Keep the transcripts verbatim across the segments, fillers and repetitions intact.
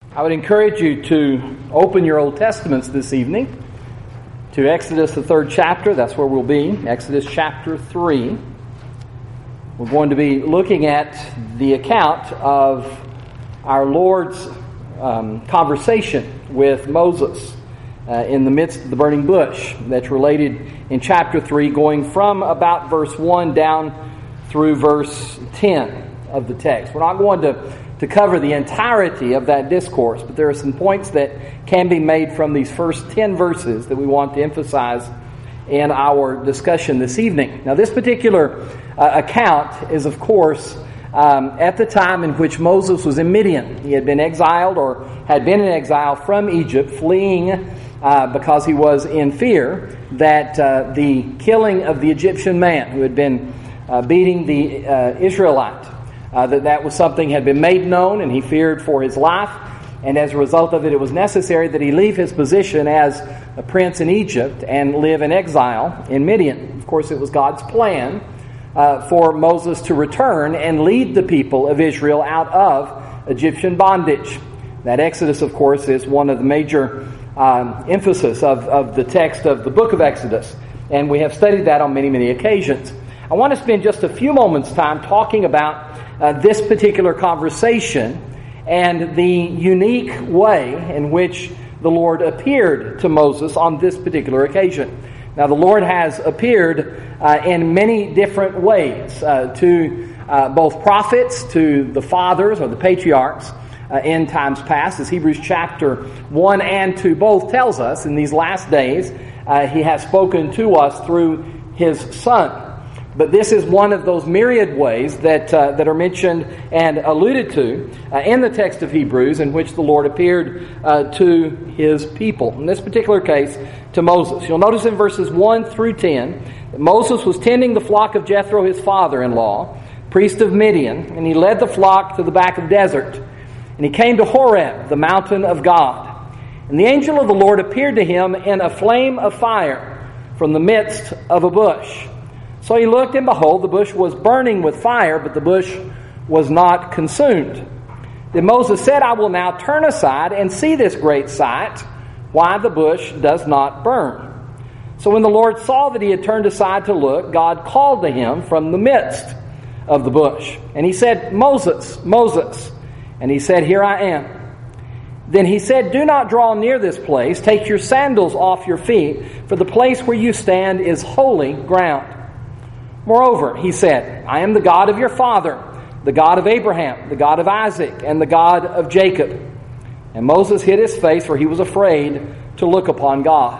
I would encourage you to open your Old Testaments this evening to Exodus, the third chapter. That's where we'll be, Exodus chapter three. We're going to be looking at the account of our Lord's um, conversation with Moses uh, in the midst of the burning bush. That's related in chapter three, going from about verse one down through verse ten of the text. We're not going to to cover the entirety of that discourse, but there are some points that can be made from these first ten verses that we want to emphasize in our discussion this evening. Now, this particular uh, account is, of course, um, at the time in which Moses was in Midian. He had been exiled or had been in exile from Egypt, fleeing uh, because he was in fear that uh, the killing of the Egyptian man who had been uh, beating the uh, Israelite, Uh, that that was something had been made known, and he feared for his life, and as a result of it, it was necessary that he leave his position as a prince in Egypt and live in exile in Midian. Of course, it was God's plan uh, for Moses to return and lead the people of Israel out of Egyptian bondage. That Exodus, of course, is one of the major um, emphasis of, of the text of the book of Exodus, and we have studied that on many, many occasions. I want to spend just a few moments' time talking about Uh, this particular conversation and the unique way in which the Lord appeared to Moses on this particular occasion. Now, the Lord has appeared uh, in many different ways uh, to uh, both prophets, to the fathers or the patriarchs uh, in times past, as Hebrews chapter one and two both tells us. In these last days, uh, He has spoken to us through His Son. But this is one of those myriad ways that uh, that are mentioned and alluded to uh, in the text of Hebrews, in which the Lord appeared uh, to His people. In this particular case, to Moses. You'll notice in verses one through ten that Moses was tending the flock of Jethro, his father-in-law, priest of Midian, and he led the flock to the back of the desert. And he came to Horeb, the mountain of God. And the angel of the Lord appeared to him in a flame of fire from the midst of a bush. So he looked, and behold, the bush was burning with fire, but the bush was not consumed. Then Moses said, I will now turn aside and see this great sight, why the bush does not burn. So when the Lord saw that he had turned aside to look, God called to him from the midst of the bush. And he said, Moses, Moses. And he said, Here I am. Then he said, Do not draw near this place. Take your sandals off your feet, for the place where you stand is holy ground. Moreover, he said, I am the God of your father, the God of Abraham, the God of Isaac, and the God of Jacob. And Moses hid his face, for he was afraid to look upon God.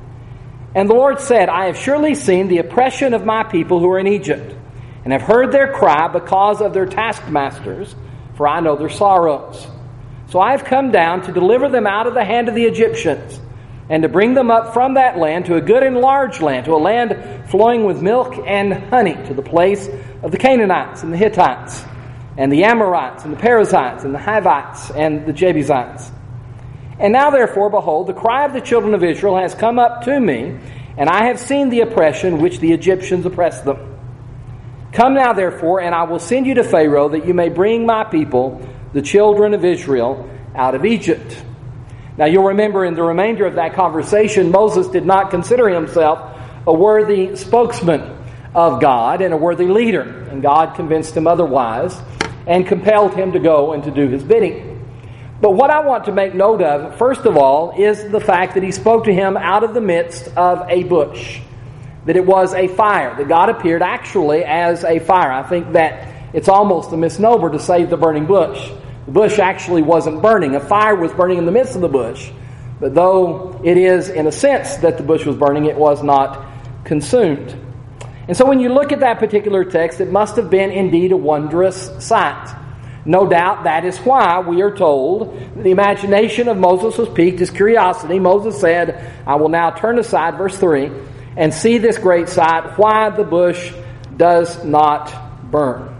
And the Lord said, I have surely seen the oppression of my people who are in Egypt, and have heard their cry because of their taskmasters, for I know their sorrows. So I have come down to deliver them out of the hand of the Egyptians, and to bring them up from that land to a good and large land, to a land flowing with milk and honey, to the place of the Canaanites and the Hittites, and the Amorites and the Perizzites and the Hivites and the Jebusites. And now therefore, behold, the cry of the children of Israel has come up to me, and I have seen the oppression which the Egyptians oppress them. Come now therefore, and I will send you to Pharaoh, that you may bring my people, the children of Israel, out of Egypt. Now, you'll remember in the remainder of that conversation, Moses did not consider himself a worthy spokesman of God and a worthy leader. And God convinced him otherwise and compelled him to go and to do his bidding. But what I want to make note of, first of all, is the fact that he spoke to him out of the midst of a bush. That it was a fire. That God appeared actually as a fire. I think that it's almost a misnomer to say the burning bush. The bush actually wasn't burning. A fire was burning in the midst of the bush. But though it is in a sense that the bush was burning, it was not consumed. And so when you look at that particular text, it must have been indeed a wondrous sight. No doubt that is why we are told the imagination of Moses was piqued, his curiosity. Moses said, I will now turn aside, verse three, and see this great sight, why the bush does not burn.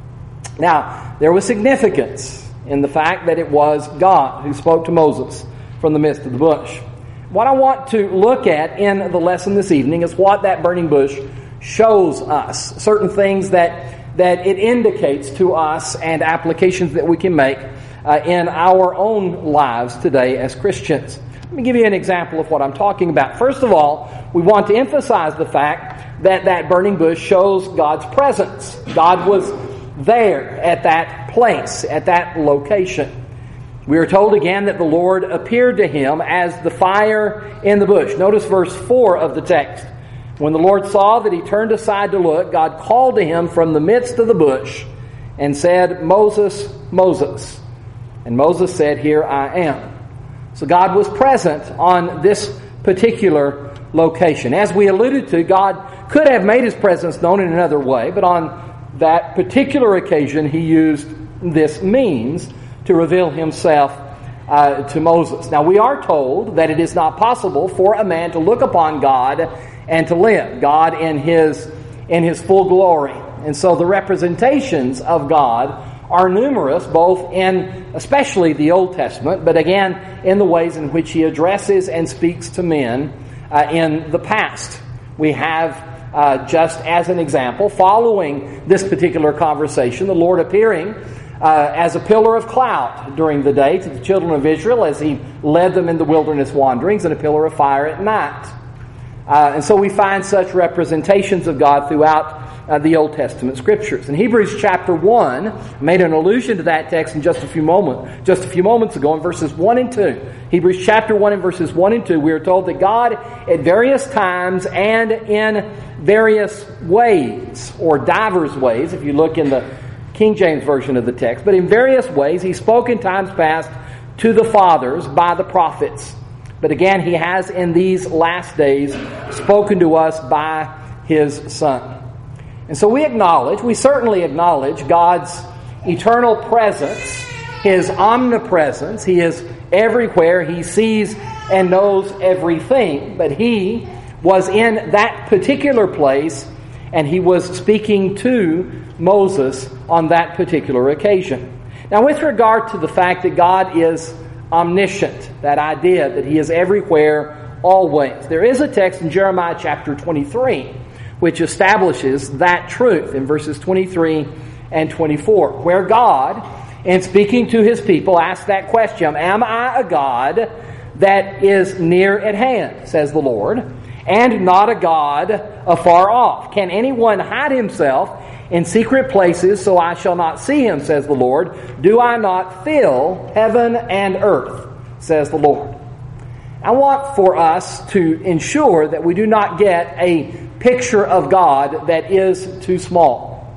Now, there was significance in the fact that it was God who spoke to Moses from the midst of the bush. What I want to look at in the lesson this evening is what that burning bush shows us. Certain things that, that it indicates to us and applications that we can make uh, in our own lives today as Christians. Let me give you an example of what I'm talking about. First of all, we want to emphasize the fact that that burning bush shows God's presence. God was there at that place, at that location. We are told again that the Lord appeared to him as the fire in the bush. Notice verse four of the text. When the Lord saw that he turned aside to look, God called to him from the midst of the bush and said, "Moses, Moses." And Moses said, "Here I am." So God was present on this particular location. As we alluded to, God could have made his presence known in another way, but on that particular occasion, he used this means to reveal himself uh, to Moses. Now, we are told that it is not possible for a man to look upon God and to live. God in his, in his full glory. And so the representations of God are numerous, both in especially the Old Testament, but again in the ways in which he addresses and speaks to men uh, in the past. We have, uh, just as an example, following this particular conversation, the Lord appearing uh, as a pillar of cloud during the day to the children of Israel as he led them in the wilderness wanderings, and a pillar of fire at night. Uh, and so we find such representations of God throughout uh, the Old Testament Scriptures. In Hebrews chapter one, I made an allusion to that text in just a few moments, just a few moments ago in verses one and two. Hebrews chapter one and verses one and two, we are told that God at various times and in various ways, or divers ways, if you look in the King James Version of the text, but in various ways he spoke in times past to the fathers by the prophets. But again, he has in these last days spoken to us by his Son. And so we acknowledge, we certainly acknowledge God's eternal presence, his omnipresence. He is everywhere. He sees and knows everything. But he was in that particular place, and he was speaking to Moses on that particular occasion. Now, with regard to the fact that God is omniscient, that idea that he is everywhere, always, there is a text in Jeremiah chapter twenty-three which establishes that truth in verses twenty-three and twenty-four, where God, in speaking to his people, asks that question, "Am I a God that is near at hand, says the Lord, and not a God afar off? Can anyone hide himself in secret places so I shall not see him, says the Lord? Do I not fill heaven and earth, says the Lord?" I want for us to ensure that we do not get a picture of God that is too small.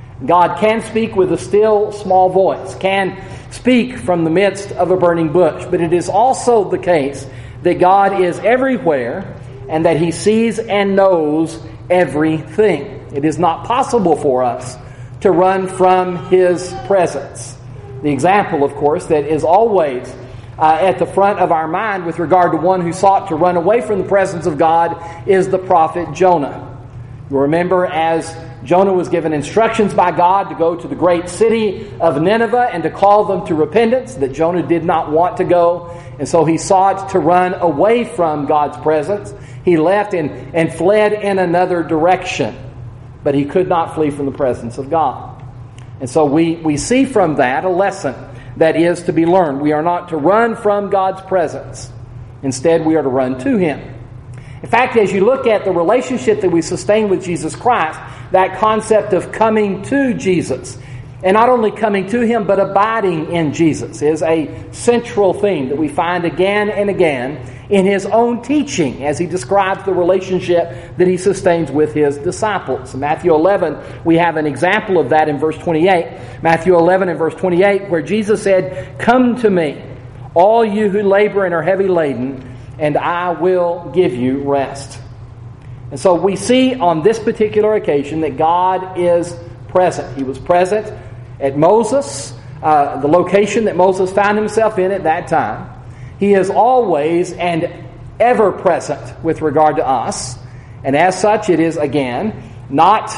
God can speak with a still small voice, can speak from the midst of a burning bush, but it is also the case that God is everywhere and that he sees and knows everything. It is not possible for us to run from his presence. The example, of course, that is always uh, at the front of our mind with regard to one who sought to run away from the presence of God is the prophet Jonah. You remember as Jonah was given instructions by God to go to the great city of Nineveh and to call them to repentance, that Jonah did not want to go, and so he sought to run away from God's presence. He left and, and fled in another direction, but he could not flee from the presence of God. And so we, we see from that a lesson that is to be learned. We are not to run from God's presence. Instead, we are to run to him. In fact, as you look at the relationship that we sustain with Jesus Christ, that concept of coming to Jesus, and not only coming to him, but abiding in Jesus, is a central theme that we find again and again in his own teaching as he describes the relationship that he sustains with his disciples. In Matthew eleven, we have an example of that in verse twenty-eight. Matthew eleven and verse twenty-eight, where Jesus said, "Come to me, all you who labor and are heavy laden, and I will give you rest." And so we see on this particular occasion that God is present. He was present at Moses, uh, the location that Moses found himself in at that time. He is always and ever present with regard to us. And as such, it is, again, not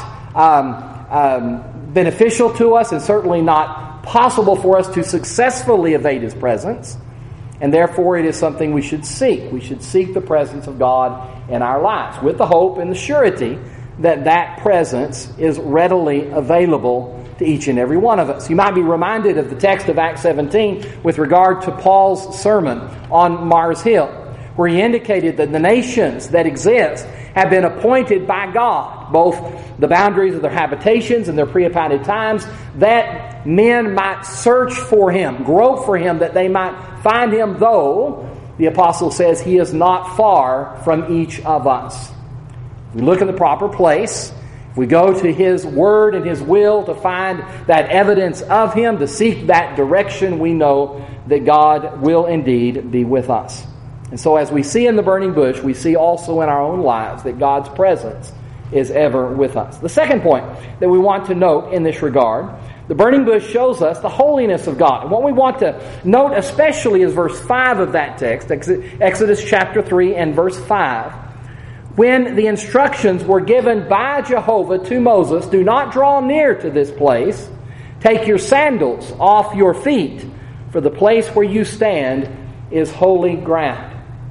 um, um, beneficial to us and certainly not possible for us to successfully evade his presence. And therefore, it is something we should seek. We should seek the presence of God in our lives with the hope and the surety that that presence is readily available to each and every one of us. You might be reminded of the text of Acts seventeen with regard to Paul's sermon on Mars Hill, where he indicated that the nations that exist have been appointed by God, both the boundaries of their habitations and their pre-appointed times, that men might search for Him, grope for Him, that they might find Him, though, the apostle says, He is not far from each of us. If we look in the proper place, if we go to His Word and His will to find that evidence of Him, to seek that direction, we know that God will indeed be with us. And so as we see in the burning bush, we see also in our own lives that God's presence is ever with us. The second point that we want to note in this regard, the burning bush shows us the holiness of God. And what we want to note especially is verse five of that text, Exodus chapter three and verse five. When the instructions were given by Jehovah to Moses, do not draw near to this place, take your sandals off your feet, for the place where you stand is holy ground.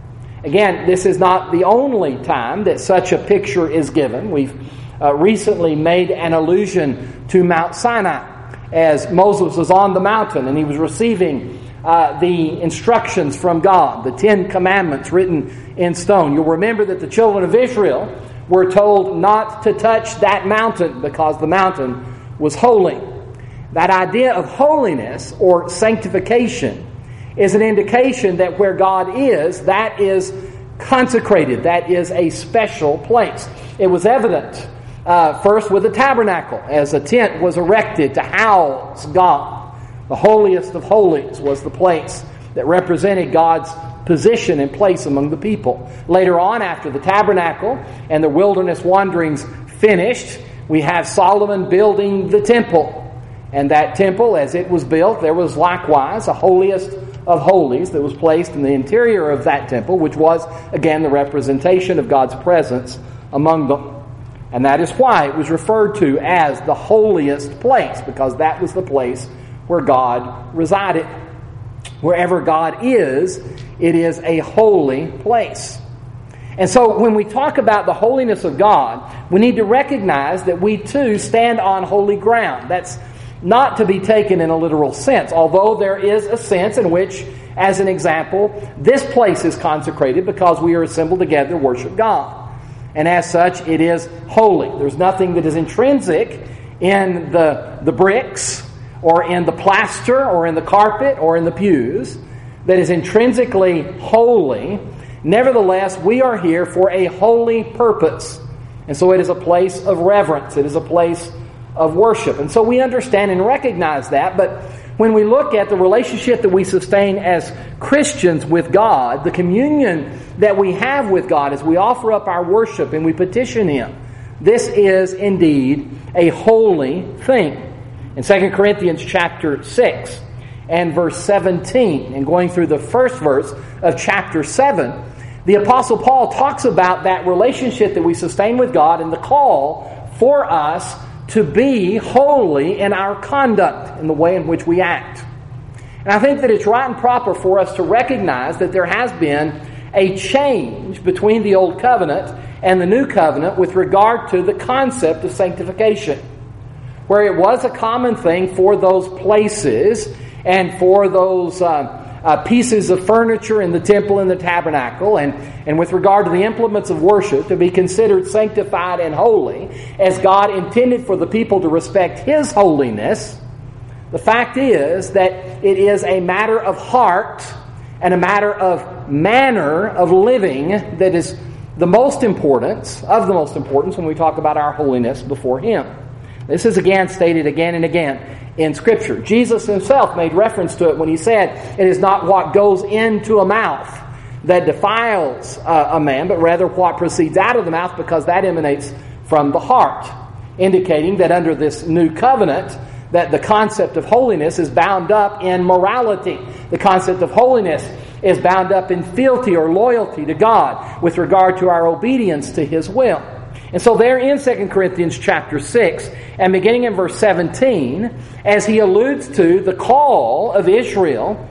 Again, this is not the only time that such a picture is given. We've uh, recently made an allusion to Mount Sinai as Moses was on the mountain and he was receiving uh, the instructions from God, the Ten Commandments written in stone. You'll remember that the children of Israel were told not to touch that mountain because the mountain was holy. That idea of holiness or sanctification is an indication that where God is, that is consecrated. That is a special place. It was evident uh, first with the tabernacle, as a tent was erected to house God. The holiest of holies was the place that represented God's position and place among the people. Later on, after the tabernacle and the wilderness wanderings finished, we have Solomon building the temple. And that temple, as it was built, there was likewise a holiest of holies that was placed in the interior of that temple, which was, again, the representation of God's presence among them. And that is why it was referred to as the holiest place, because that was the place where God resided. Wherever God is, it is a holy place. And so when we talk about the holiness of God, we need to recognize that we too stand on holy ground. That's not to be taken in a literal sense, although there is a sense in which, as an example, this place is consecrated because we are assembled together to worship God. And as such, it is holy. There's nothing that is intrinsic in the, the bricks or in the plaster or in the carpet or in the pews that is intrinsically holy. Nevertheless, we are here for a holy purpose. And so it is a place of reverence. It is a place of worship. And so we understand and recognize that, but when we look at the relationship that we sustain as Christians with God, the communion that we have with God as we offer up our worship and we petition Him, this is indeed a holy thing. In Second Corinthians chapter six and verse seventeen, and going through the first verse of chapter seven, the Apostle Paul talks about that relationship that we sustain with God and the call for us to be holy in our conduct, in the way in which we act. And I think that it's right and proper for us to recognize that there has been a change between the Old Covenant and the New Covenant with regard to the concept of sanctification. Where it was a common thing for those places and for those uh, uh, pieces of furniture in the temple and the tabernacle, and, and with regard to the implements of worship, to be considered sanctified and holy, as God intended for the people to respect His holiness. The fact is that it is a matter of heart and a matter of manner of living that is the most importance, of the most importance when we talk about our holiness before Him. This is again stated again and again in Scripture. Jesus Himself made reference to it when He said, it is not what goes into a mouth that defiles uh, a man, but rather what proceeds out of the mouth, because that emanates from the heart, indicating that under this new covenant, that the concept of holiness is bound up in morality. The concept of holiness is bound up in fealty or loyalty to God with regard to our obedience to His will. And so there in Second Corinthians chapter six, and beginning in verse seventeen, as he alludes to the call of Israel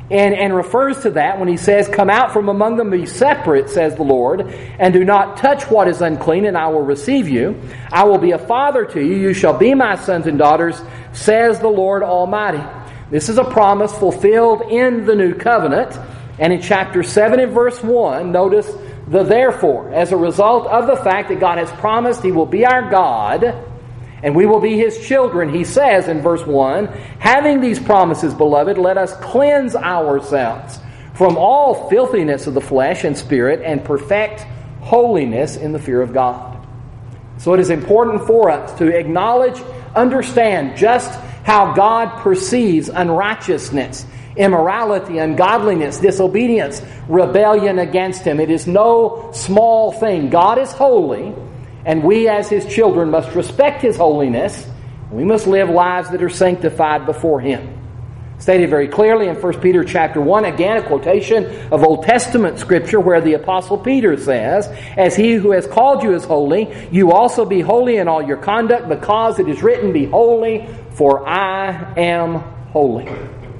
And, and refers to that when he says, "Come out from among them, be separate, says the Lord, and do not touch what is unclean, and I will receive you. I will be a father to you. You shall be my sons and daughters, says the Lord Almighty." This is a promise fulfilled in the new covenant. And in chapter seven and verse one, notice the therefore. As a result of the fact that God has promised He will be our God, and we will be His children, He says in verse one, "Having these promises, beloved, let us cleanse ourselves from all filthiness of the flesh and spirit, and perfect holiness in the fear of God." So it is important for us to acknowledge, understand just how God perceives unrighteousness, immorality, ungodliness, disobedience, rebellion against Him. It is no small thing. God is holy, and we as His children must respect His holiness. We must live lives that are sanctified before Him. Stated very clearly in First Peter chapter one, again a quotation of Old Testament Scripture where the Apostle Peter says, "As He who has called you is holy, you also be holy in all your conduct, because it is written, 'Be holy, for I am holy.'"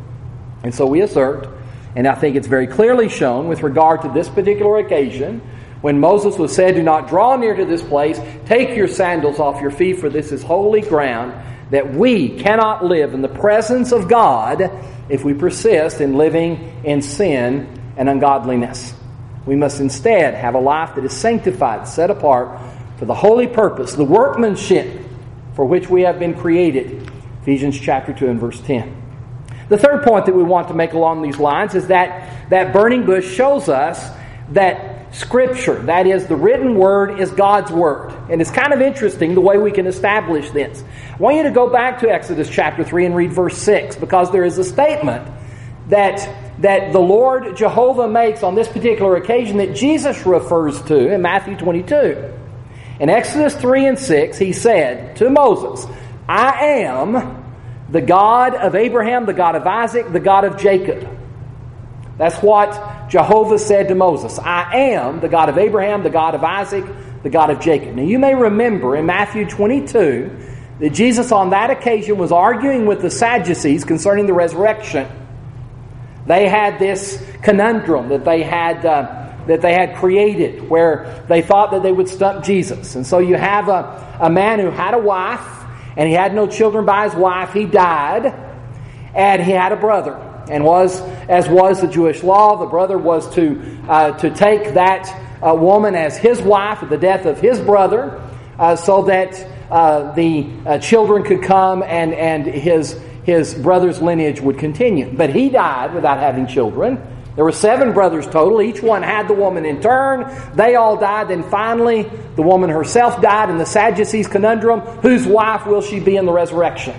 And so we assert, and I think it's very clearly shown with regard to this particular occasion, when Moses was said, "Do not draw near to this place, take your sandals off your feet, for this is holy ground," that we cannot live in the presence of God if we persist in living in sin and ungodliness. We must instead have a life that is sanctified, set apart for the holy purpose, the workmanship for which we have been created. Ephesians chapter two and verse ten. The third point that we want to make along these lines is that that burning bush shows us that Scripture, that is, the written Word, is God's Word. And it's kind of interesting the way we can establish this. I want you to go back to Exodus chapter three and read verse six, because there is a statement that, that the Lord Jehovah makes on this particular occasion that Jesus refers to in Matthew twenty-two. In Exodus three and six, He said to Moses, "I am the God of Abraham, the God of Isaac, the God of Jacob." That's what Jehovah said to Moses. "I am the God of Abraham, the God of Isaac, the God of Jacob." Now you may remember in Matthew twenty-two that Jesus on that occasion was arguing with the Sadducees concerning the resurrection. They had this conundrum that they had uh, that they had created where they thought that they would stump Jesus. And so you have a, a man who had a wife, and he had no children by his wife. He died, and he had a brother. And was, as was the Jewish law, the brother was to uh, to take that uh, woman as his wife at the death of his brother, uh, so that uh, the uh, children could come and and his his brother's lineage would continue. But he died without having children. There were seven brothers total. Each one had the woman in turn. They all died. Then finally, the woman herself died. And the Sadducees' conundrum: whose wife will she be in the resurrection?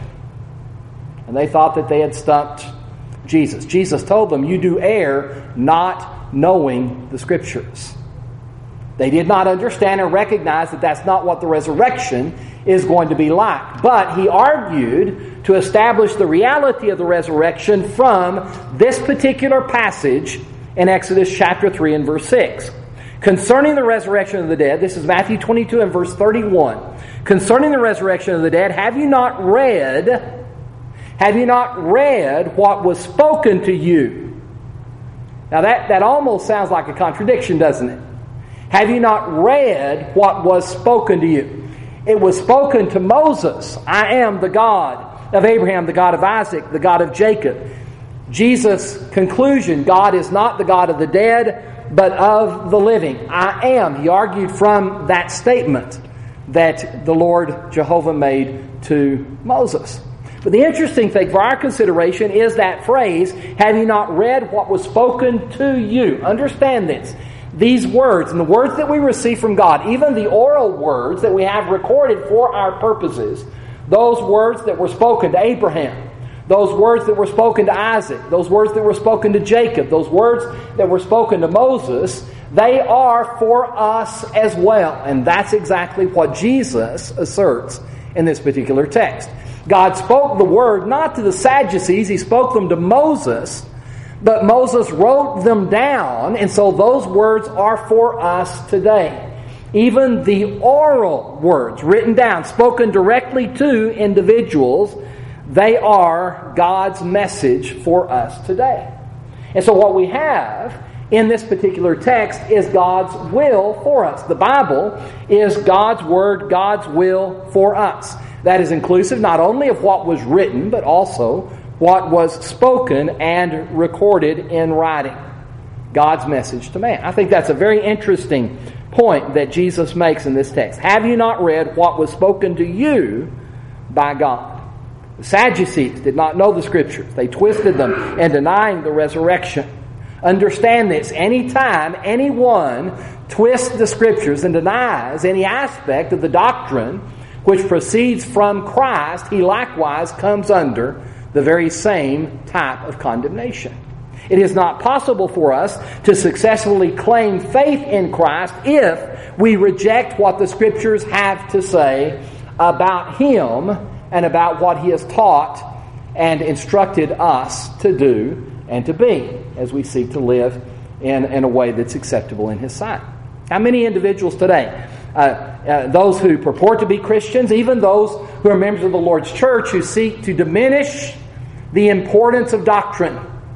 And they thought that they had stumped Jesus. Jesus told them, "You do err not knowing the Scriptures." They did not understand and recognize that that's not what the resurrection is going to be like. But He argued to establish the reality of the resurrection from this particular passage in Exodus chapter three and verse six. Concerning the resurrection of the dead, this is Matthew twenty-two and verse thirty-one. Concerning the resurrection of the dead, have you not read... Have you not read what was spoken to you? Now that, that almost sounds like a contradiction, doesn't it? Have you not read what was spoken to you? It was spoken to Moses. "I am the God of Abraham, the God of Isaac, the God of Jacob." Jesus' conclusion: God is not the God of the dead, but of the living. I am. He argued from that statement that the Lord Jehovah made to Moses. But the interesting thing for our consideration is that phrase, "Have you not read what was spoken to you?" Understand this. These words, and the words that we receive from God, even the oral words that we have recorded for our purposes, those words that were spoken to Abraham, those words that were spoken to Isaac, those words that were spoken to Jacob, those words that were spoken to Moses, they are for us as well. And that's exactly what Jesus asserts in this particular text. God spoke the word not to the Sadducees, He spoke them to Moses, but Moses wrote them down, and so those words are for us today. Even the oral words written down, spoken directly to individuals, they are God's message for us today. And so what we have in this particular text is God's will for us. The Bible is God's Word, God's will for us. That is inclusive not only of what was written, but also what was spoken and recorded in writing. God's message to man. I think that's a very interesting point that Jesus makes in this text. Have you not read what was spoken to you by God? The Sadducees did not know the Scriptures. They twisted them in denying the resurrection. Understand this. Anytime anyone twists the Scriptures and denies any aspect of the doctrine which proceeds from Christ, he likewise comes under the very same type of condemnation. It is not possible for us to successfully claim faith in Christ if we reject what the Scriptures have to say about Him and about what He has taught and instructed us to do and to be as we seek to live in, in a way that's acceptable in His sight. How many individuals today, uh, uh, those who purport to be Christians, even those who are members of the Lord's church, who seek to diminish the importance of doctrine,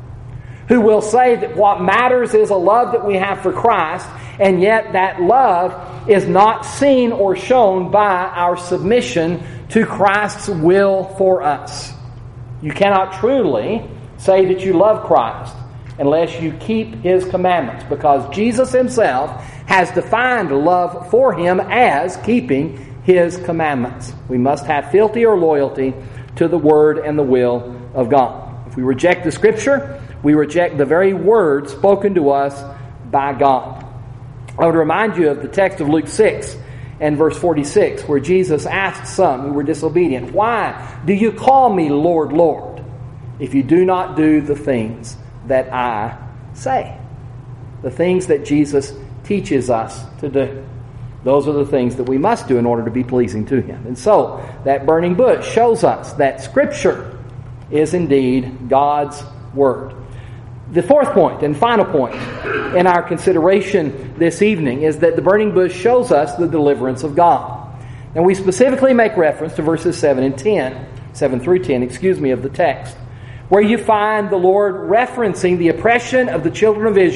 who will say that what matters is a love that we have for Christ, and yet that love is not seen or shown by our submission to Christ's will for us. You cannot truly say that you love Christ unless you keep His commandments, because Jesus Himself has defined love for Him as keeping His commandments. We must have fealty or loyalty to the Word and the will of God. If we reject the Scripture, we reject the very word spoken to us by God. I would remind you of the text of Luke six and verse forty-six, where Jesus asked some who were disobedient, "Why do you call me Lord, Lord, if you do not do the things that I say?" The things that Jesus teaches us to do. Those are the things that we must do in order to be pleasing to Him. And so, that burning bush shows us that Scripture is indeed God's Word. The fourth point and final point in our consideration this evening is that the burning bush shows us the deliverance of God. And we specifically make reference to verses seven and ten, seven through ten, excuse me, of the text, where you find the Lord referencing the oppression of the children of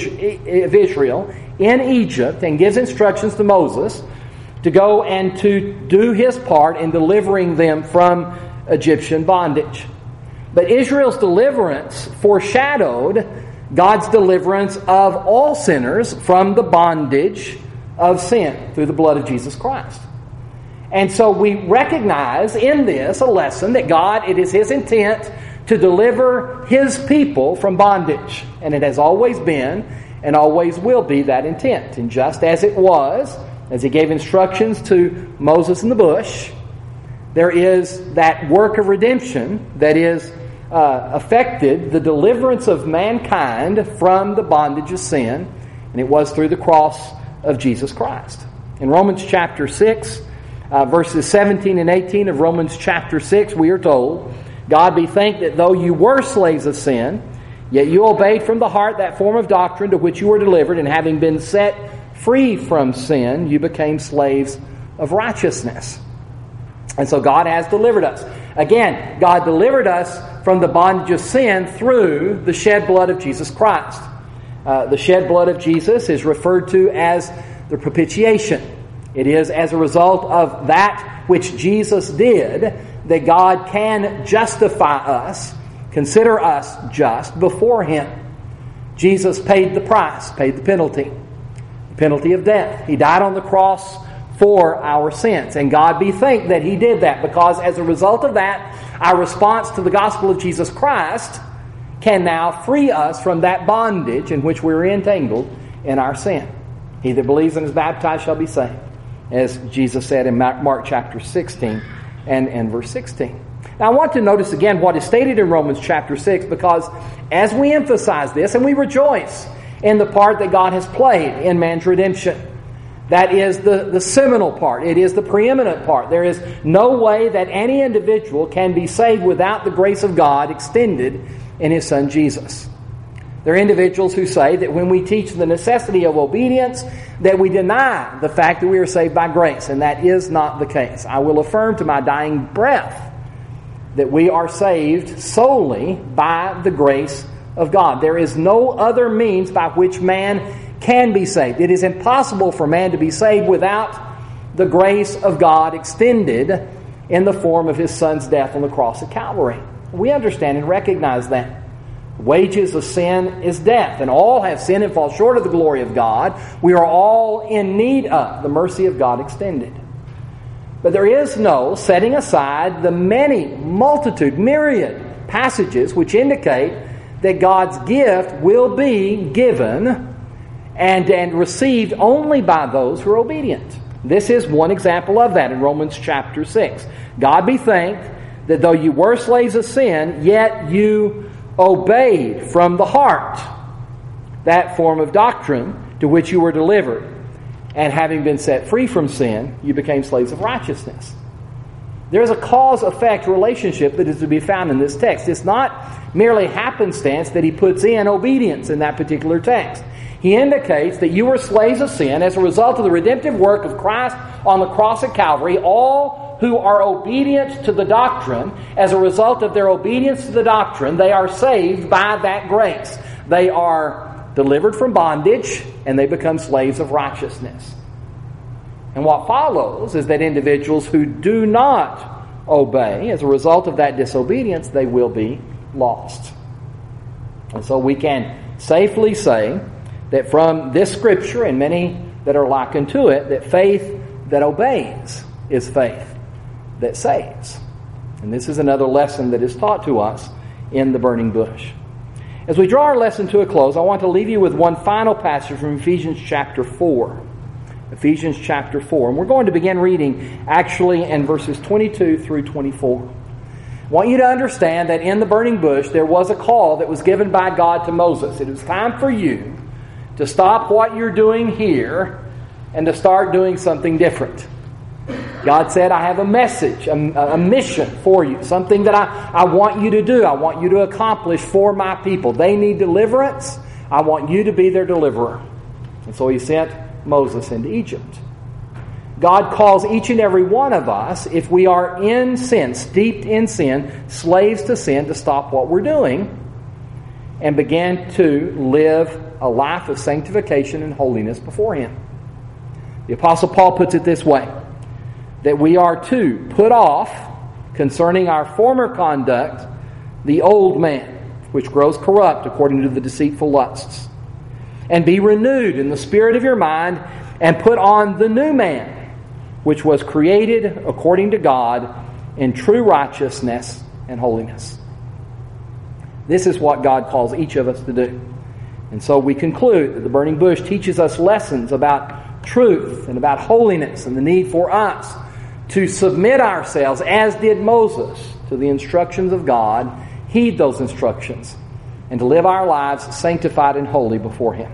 Israel in Egypt and gives instructions to Moses to go and to do his part in delivering them from Egyptian bondage. But Israel's deliverance foreshadowed God's deliverance of all sinners from the bondage of sin through the blood of Jesus Christ. And so we recognize in this a lesson that God, it is His intent to deliver His people from bondage. And it has always been and always will be that intent. And just as it was, as He gave instructions to Moses in the bush, there is that work of redemption that is uh, affected the deliverance of mankind from the bondage of sin, and it was through the cross of Jesus Christ. In Romans chapter six, uh, verses seventeen and eighteen of Romans chapter six, we are told, "God be thanked that though you were slaves of sin, yet you obeyed from the heart that form of doctrine to which you were delivered, and having been set free from sin, you became slaves of righteousness." And so God has delivered us. Again, God delivered us from the bondage of sin through the shed blood of Jesus Christ. Uh, the shed blood of Jesus is referred to as the propitiation. It is as a result of that which Jesus did that God can justify us, consider us just before Him. Jesus paid the price, paid the penalty, the penalty of death. He died on the cross for our sins. And God be thanked that He did that, because as a result of that, our response to the gospel of Jesus Christ can now free us from that bondage in which we were entangled in our sin. He that believes and is baptized shall be saved, as Jesus said in Mark chapter sixteen and, and verse sixteen. Now I want to notice again what is stated in Romans chapter six, because as we emphasize this and we rejoice in the part that God has played in man's redemption, that is the, the seminal part. It is the preeminent part. There is no way that any individual can be saved without the grace of God extended in His Son Jesus. There are individuals who say that when we teach the necessity of obedience, that we deny the fact that we are saved by grace, and that is not the case. I will affirm to my dying breath that we are saved solely by the grace of God. There is no other means by which man can be saved. It is impossible for man to be saved without the grace of God extended in the form of His Son's death on the cross at Calvary. We understand and recognize that. Wages of sin is death, and all have sinned and fall short of the glory of God. We are all in need of the mercy of God extended. But there is no setting aside the many, multitude, myriad passages which indicate that God's gift will be given and, and received only by those who are obedient. This is one example of that in Romans chapter six. God be thanked that though you were slaves of sin, yet you obeyed from the heart that form of doctrine to which you were delivered. And having been set free from sin, you became slaves of righteousness. There is a cause-effect relationship that is to be found in this text. It's not merely happenstance that he puts in obedience in that particular text. He indicates that you were slaves of sin as a result of the redemptive work of Christ on the cross at Calvary. All who are obedient to the doctrine, as a result of their obedience to the doctrine, they are saved by that grace. They are delivered from bondage, and they become slaves of righteousness. And what follows is that individuals who do not obey, as a result of that disobedience, they will be lost. And so we can safely say that from this Scripture, and many that are likened to it, that faith that obeys is faith that saves. And this is another lesson that is taught to us in the burning bush. As we draw our lesson to a close, I want to leave you with one final passage from Ephesians chapter four. Ephesians chapter four. And we're going to begin reading actually in verses twenty-two through twenty-four. I want you to understand that in the burning bush there was a call that was given by God to Moses. It was time for you to stop what you're doing here and to start doing something different. God said, I have a message, a, a mission for you, something that I, I want you to do. I want you to accomplish for my people. They need deliverance. I want you to be their deliverer. And so He sent Moses into Egypt. God calls each and every one of us, if we are in sin, steeped in sin, slaves to sin, to stop what we're doing and begin to live a life of sanctification and holiness before Him. The Apostle Paul puts it this way, that we are to put off, concerning our former conduct, the old man, which grows corrupt according to the deceitful lusts, and be renewed in the spirit of your mind, and put on the new man, which was created according to God in true righteousness and holiness. This is what God calls each of us to do. And so we conclude that the burning bush teaches us lessons about truth and about holiness and the need for us to submit ourselves, as did Moses, to the instructions of God, heed those instructions, and to live our lives sanctified and holy before Him.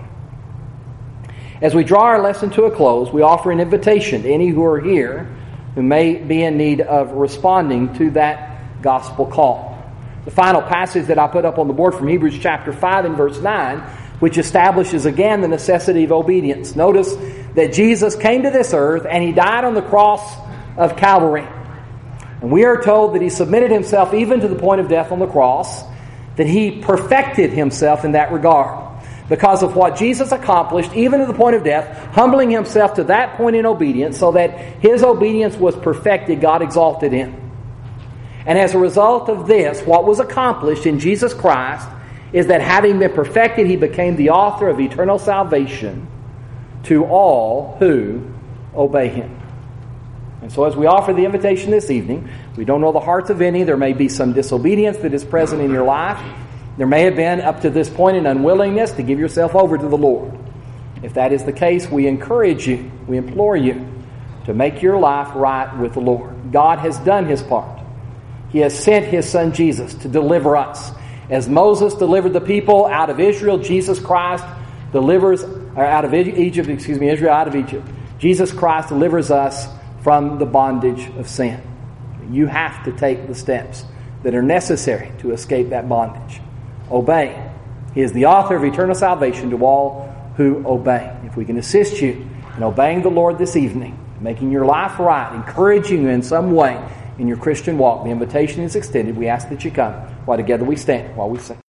As we draw our lesson to a close, we offer an invitation to any who are here who may be in need of responding to that gospel call. The final passage that I put up on the board from Hebrews chapter five and verse nine, which establishes again the necessity of obedience. Notice that Jesus came to this earth and He died on the cross of Calvary. And we are told that He submitted Himself even to the point of death on the cross, that He perfected Himself in that regard. Because of what Jesus accomplished, even to the point of death, humbling Himself to that point in obedience, so that His obedience was perfected, God exalted Him. And as a result of this, what was accomplished in Jesus Christ is that having been perfected, He became the author of eternal salvation to all who obey Him. And so as we offer the invitation this evening, we don't know the hearts of any. There may be some disobedience that is present in your life. There may have been, up to this point, an unwillingness to give yourself over to the Lord. If that is the case, we encourage you, we implore you to make your life right with the Lord. God has done His part. He has sent His Son Jesus to deliver us. As Moses delivered the people out of Israel, Jesus Christ delivers, or out of Egypt, excuse me, Israel out of Egypt. Jesus Christ delivers us from the bondage of sin. You have to take the steps that are necessary to escape that bondage. Obey. He is the author of eternal salvation to all who obey. If we can assist you in obeying the Lord this evening, making your life right, encouraging you in some way in your Christian walk, the invitation is extended. We ask that you come while together we stand, while we sing.